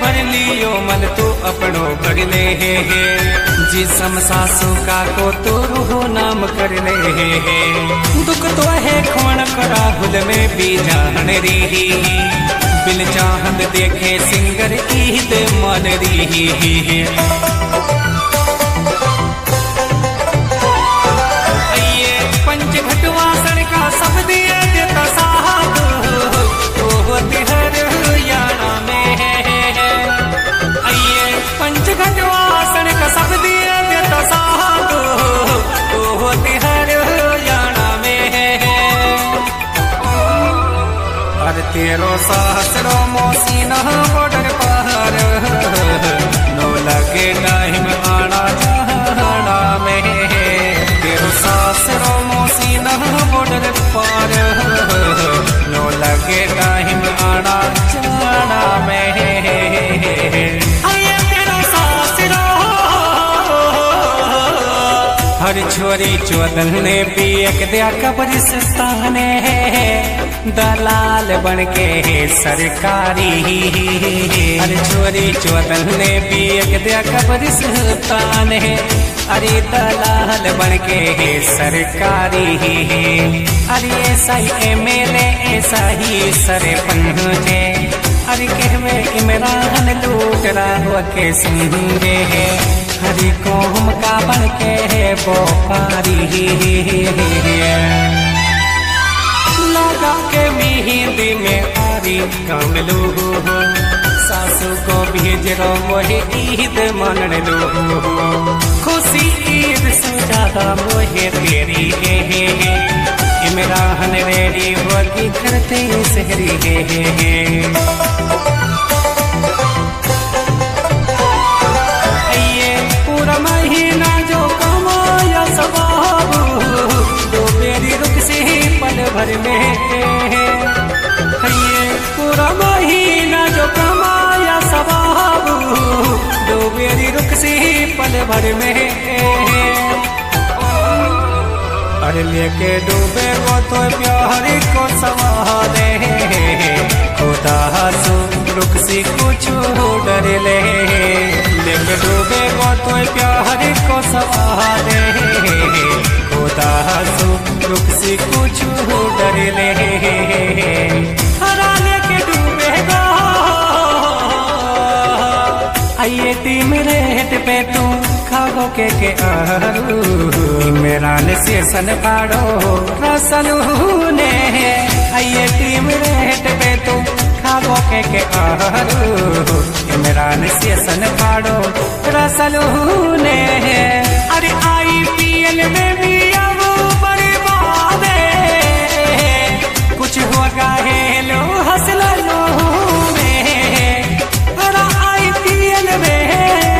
भर लियो मन तू अपनो भर ले जी समसासु का को तो रूहो नाम कर ले दुख तो है खोण करा हुल में भी जान री बिन चाहत देखे सिंगर ईद मन री पंच घटवासन का सब दिए देता साहब तो तिहर याना में आइए पंच घटवासन का सब दिए देता साहब तो तिहर याना में अरे तेरो सहस्रो मोसीना बॉर्डर पार नो लगे टाइम आना जाना में तेरो सहस्रो मोसीना बॉर्डर पार नो लगे टाइम आना जाना में तेरो सहस्रो हर छोरी चौदल ने भी एक दिया कब्रिस्ताने दलाल बन के सरकारी हर छोरी चौदल ने भी एक दिया कब्रिस्ताने अरे दलाल बन के सरकारी अरे ऐसा ही एमएलए ऐसा ही सरपंच अरे कहवे इमरान लूट रहा के सिंगे हरी कौम का बन के बोपारी लगा के मेहंदी में आरी काम लो सासू को भेज रो मोहे ईद मन लो खुशी ईद सुजादा मोहे तेरी इमरान रेडी होगी करते सहरी पूरा महीना जो कमाया सबाबू दो मेरी रुक से पल भर में पूरा महीना जो कमाया सबाबू दो मेरी रुक से पल भर में अरे लेके डूबे वो तो प्यार को सवारे खुदा सो रुक सी कुछ डर ले लेके डूबे वो तो प्यार को सवारे खुदा सो रुक सी कुछ डर ले हरा लेके डूबेगा आइए टीम रेट पे तू खागो के आरू मेरा से सन पाड़ो रसलू ने आइए टीम रेट पे तू खागो के आरू मेरा से सन पाड़ो रसलू ने अरे IPL में भी अब बर्बाद कुछ होगा है लो हंसला लो में अरे IPL में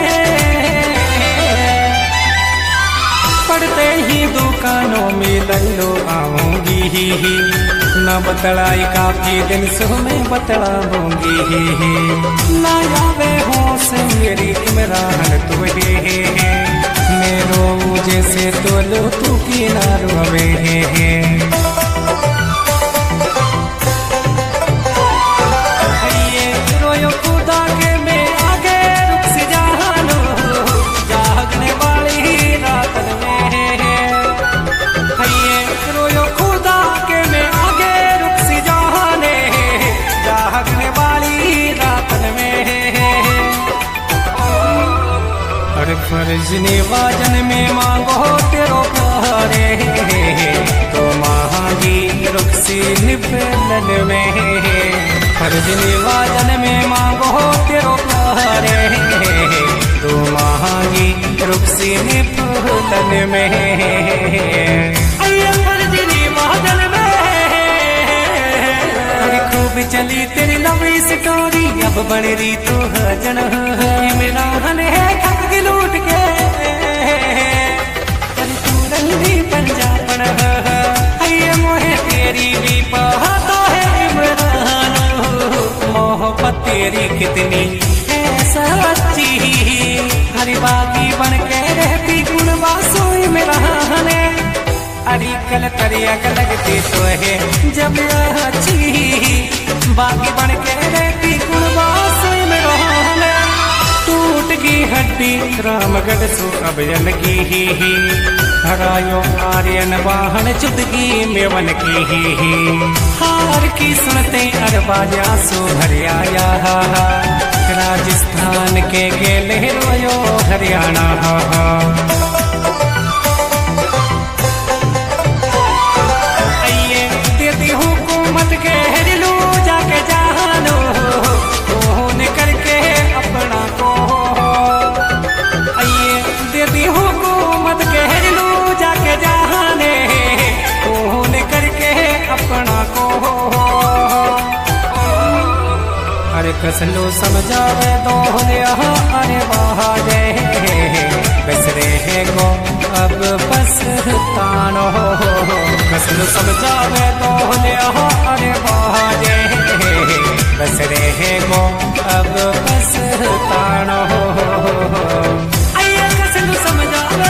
पढ़ते ही दुकानों में लल्लो आऊंगी न बतलाई काफी दिन सो मैं बतलाऊंगी ना आवे होश मेरी इमरान तुहे मेरो जैसे तो लो तू की ना रोवे रोयो खुदा के मैं आगे रुक से जानो जागने वाली रात में रोयो खुदा के मैं आगे रुक से जाने जागने वाली रात में हर फर्ज निवाजन में मांगो तेरो प्यारे तो मांगी रुक सी निपलन में फर्ज निवाजन में मांगो तेरो प्यारे तो मांगी रुक सी निपलन में फर्ज निवाजन में खूब चली तेरी लंबी स्टोरी अब बन रही तू हजन इमरान है ठग के लूट के तू रंगी पंजाबन मोहे तेरी भी पाता है इमरान मोहब्बत तेरी कितनी है सच्ची हरी बागी बन के रहती गुणवासो इमरान अरे कल तरिया लगती तो है जब अच्छी बाकी बन के रहती गुणवासो इमरान रामगढ़ सो अभयन की हरायो आर्यन वाहन चुदगी मेवन की हार की सुनते अरबाजा सो हरियाया राजस्थान के गेले रोयो हरियाणा कसलो समझावे दोहलिया अरे बहाजे बसरे है को अब बस तानो कसलो समझावे दोहलिया अरे बहाजे बसरे है को अब बस तानो आइए कसलो समझावे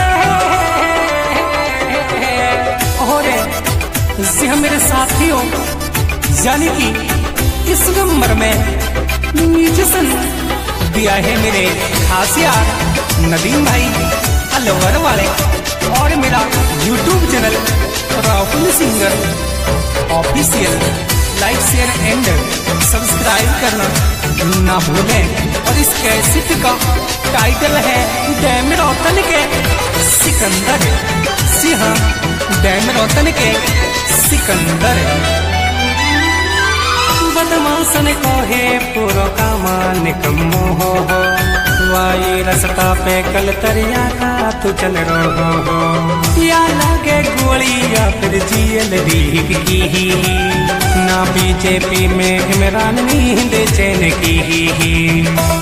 ओरे जी मेरे साथियों यानी कि इस नंबर में म्यूजिशियन दिया है मेरे खास यार नदीम भाई अलवर वाले और मेरा YouTube channel Rahul singer official like share and subscribe करना ना भूलें। और इस कैसेट का टाइटल है डैम रौतन के सिकंदर। जी हाँ, डैम रौतन के सिकंदर। बदमाशन को है पूरो का मान कमो हो वाई रस्ता पे कल तरिया का तू चल रो हो या लागे गोली या फिर जेल की ना बीजेपी में इमरान नींद चैन की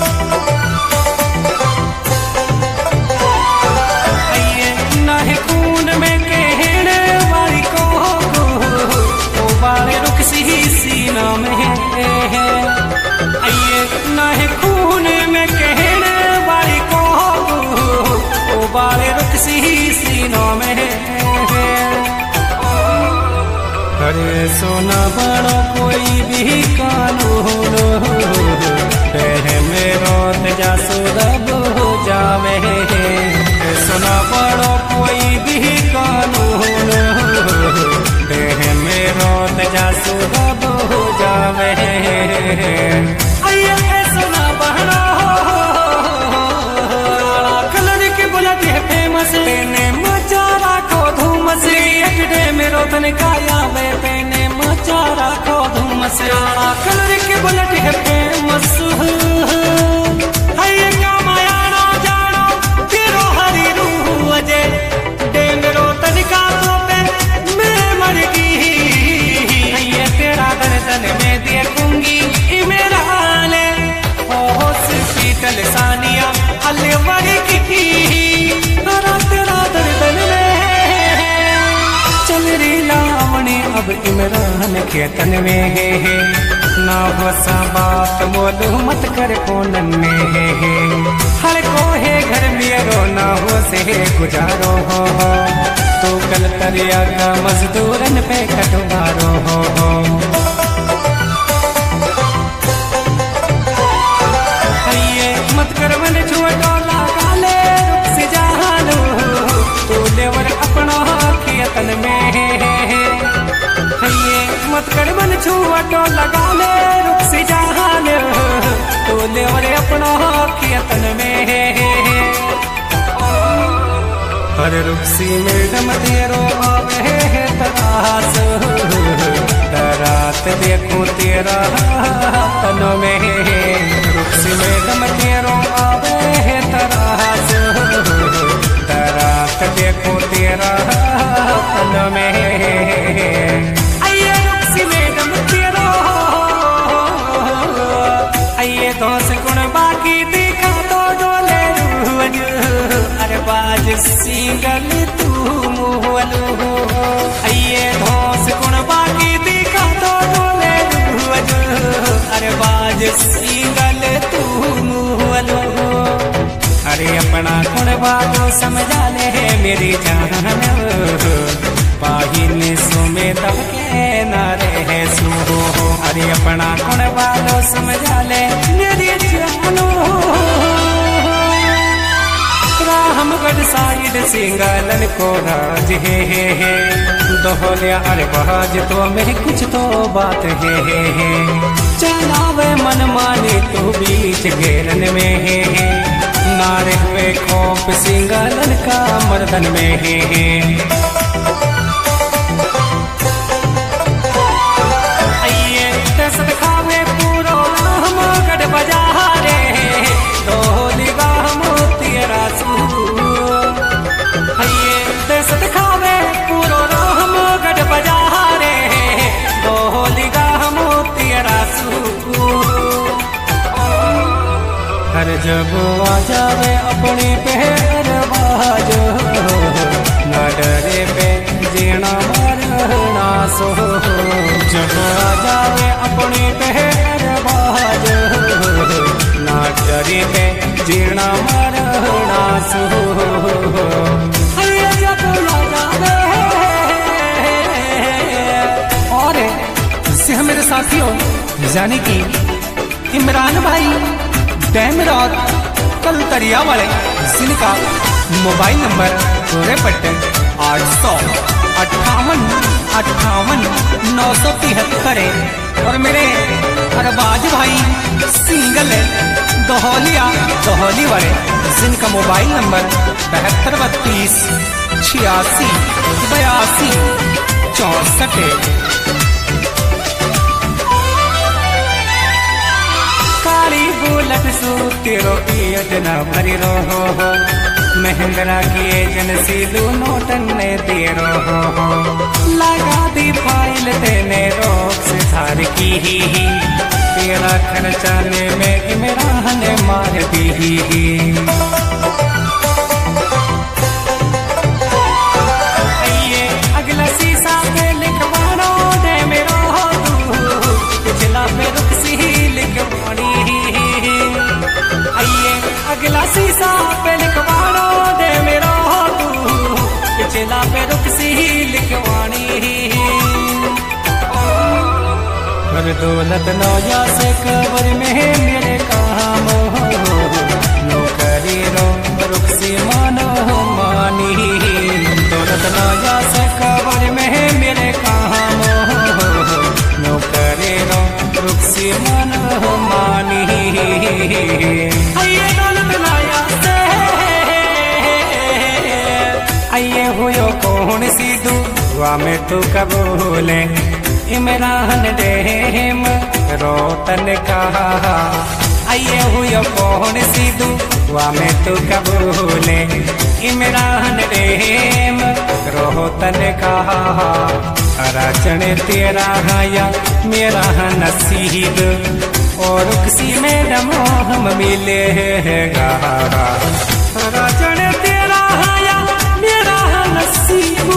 ना है खून में कहने वाली को बारे रुक सी सीना में आइए ना है खून में कहने वाली को बारे रुक सी सीनों में अरे सोना बड़ा कोई भी कानून में रोत जा सुरब हो जावे सोना बड़ा कोई भी कानून में रोत जा सुरब हो जावे आइए सोना बहना कलर के बुलेट है फेमस पेने मचा राखो धूम से अकड़े में रोतन काया में पेने मचा राखो धूम से कलर के बुलेट है फेमस आइए क्या माया ना जानो तेरो हरी रूह अजे डेम रोतन का तो पे मैं मर गई आइए तेरा दर्शन में देखूंगी मेरा हाले हॉस्पिटल सानिया अलवर की तेरा दर्दन चल रे लावणे अब इमरान के तन में ना हो सा बात बोलू मत कर फोनन में हर को है घर में रो ना हो से गुजारो हो तो कल तरिया का मजदूरन पे कटवारो हो मत कर मन छुटो लगा ले रुक से जानो तो लेवर अपना खेतन में मत कर मन छुटो लगा ले रुक से जानो तो लेवर अपना खेतन में हर रुक्सी मैडम तेरो आवे तरास रात देखो तेरा तन में रुक्सी मैडम तेरो आवे तरास रात देखो तेरा तन में आइए रुक्सी मैडम तेरो आइए दोस्त गुण बाकी दिखा तो डोले रूज अरे बाज सिंगल तू मुहलू आइए धोस गुण बाकी दिखा तो डोले रूज अरे बाज सिंगल तू मुहलू अरे अपना गुण बातो समझा ले मेरी जान पाहिन सुमे तब के न रहे सो अरे अपना गुण बातो समझा ले मेरी जानो साइड साइड सिंगलन को राज हे दोहलिया अरे बहाज तो में कुछ तो बात हे चलावे मन माने तो बीच घेरन में हे नारे हुए खौफ सिंगलन का मर्दन में हे आइए दस खावे पूरो हम गढ़ बजारे ढोली गाम तेरा सू आइए दस खावे पूरो हम गढ़ बजारे ढोली गाम तेरा सू हर जब आ जावे अपनी पहर बाजो न डरे पे जीना मरना सो जब आ जावे अपनी पहर बाजो न डरे पे जीना मरना सो जब आ जावे और इससे मेरे साथियों जाने की इमरान भाई डैमरात कल तरिया वाले जिनका मोबाइल नंबर 625858 और मेरे अरबाज भाई सिंगल दोहली वाले जिनका मोबाइल नंबर 7232 86 82 64 काली बुलट सू तेरो पियत न भरी रहो महंगरा किए जन सीलू नोटन ने तेरो लगा दी फाइल तेने रोक से थार की ही तेरा खर्चाने में इमरान ने मार दी अगला शीशा पे लिखवानो दे मेरा पिछला पे रुक सी लिखवानी आइए अगला शीशा पे लिखवानो दे मेरा पिछला पे रुक सी लिखवानी पर दौलत नौया से कबर में मेरे काम नौकरी रो रुक सी मानो मानी दौलत नौया से कबर में मेरे काम नौकरी रो रुक सी मानो मानी आइए दौलत नौया से आइए हुयो कौन सी दुआ में तू कबूले इमरान डेम रोतन कहा आइए हुयो कौन सी दुआ में तू कबूले इमरान डेम रोतन कहा राजन तेरा या मेरा नसीब और किसी में दमो हम मिलेगा राजन तेरा या मेरा नसीब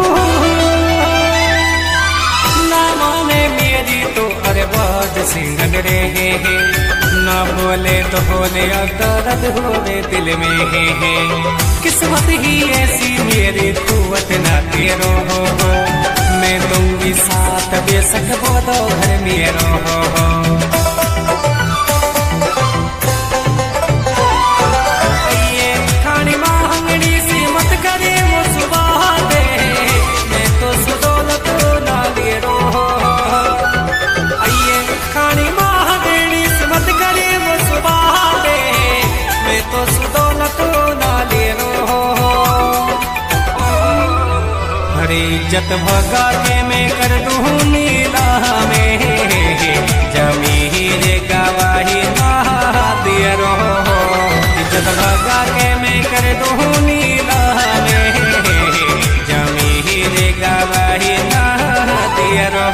तो अरे बाज सिंगन रे ना बोले तो होले दर्द होवे दिल में है किस्मत ही ऐसी मेरी कुवत ना तेरो हो मैं दूंगी साथ बेशक वो दो घर मेरो हो खानी मांगनी सी मत करे वो सुबह दे मैं तो सुदौलत ना ले रो खानी महादेवी से मत करे वो सुबह दे मैं तो सुदौलत ना ले रो हरी इज्जत भगा के मैं कर दूं नीला में जमीर गवाही ना दिया रो इज्जत भगा के मैं कर दूं नीला में जमीर गवाही ना दिया रो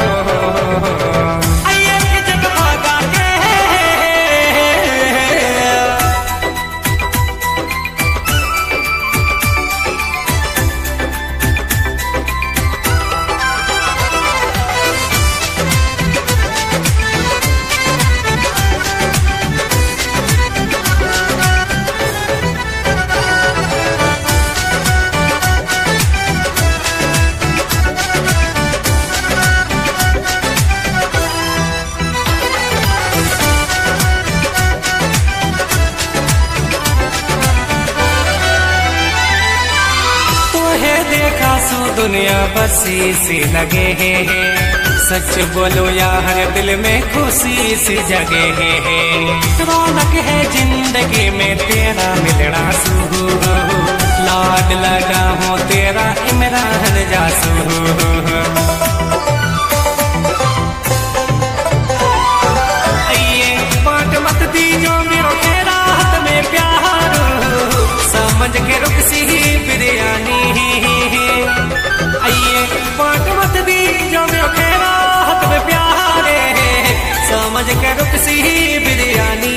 दुनिया बसी सी लगे है। सच बोलो यार दिल में खुशी सी जगे है। रौनक है जिंदगी में तेरा मिलना सुहू, लाड लगा हो तेरा इमरान जासू। समझ के रुक सी बिरयानी, आइए बाट मत दी जो मेरो खेरा हाथ में प्यारे, समझ के रुक सी बिरयानी।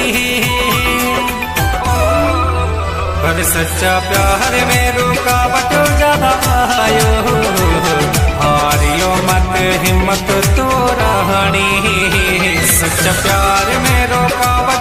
पर सच्चा प्यार में रुकावट ज्यादा आयो, हारियो मत हिम्मत तो रानी। सच्चा प्यार में रुकावट